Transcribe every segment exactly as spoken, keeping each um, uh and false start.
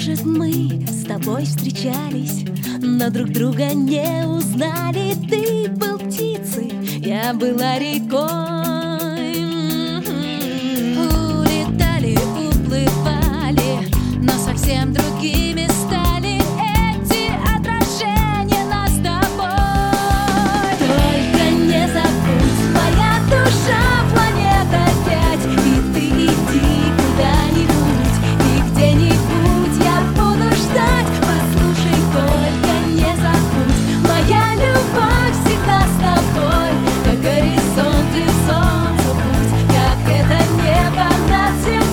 Может, мы с тобой встречались, но друг друга не узнали. Ты был птицей, я была рекой. Улетали, уплывали, но совсем другими стали эти отражения нас с тобой. Только не забудь, моя душа планета пять, и ты иди куда-нибудь, и где-нибудь я буду ждать. Послушай, только не забудь, моя любовь всегда с тобой, как горизонт и солнце путь, как это небо над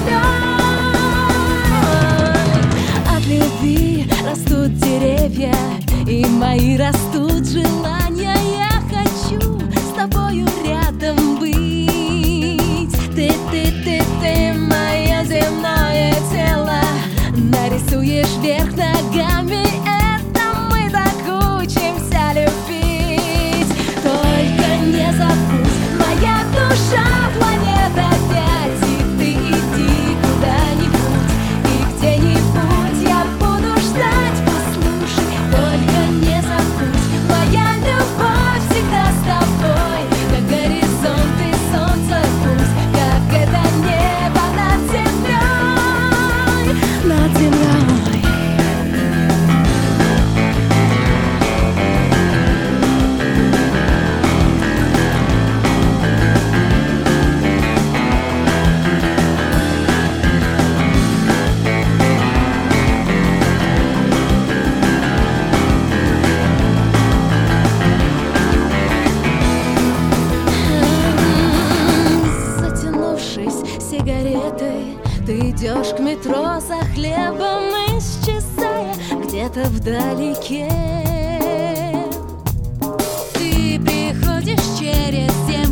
землей. От любви растут деревья, и мои растут желания. Я хочу с тобою рядом быть. Ты, ты, ты, ты, мое земное тело, нарисуешь вверх ногами. Это мы так учимся любить. Только не забудь, моя душа планета пять, и ты иди куда-нибудь, и где-нибудь я буду ждать. Послушай, только не забудь, моя любовь всегда с тобой, как горизонт и солнце путь, как это небо над землей, над землей. Затянувшись сигаретой, ты идешь к метро за хлебом, исчезая где-то вдалеке. Ты приходишь через землю.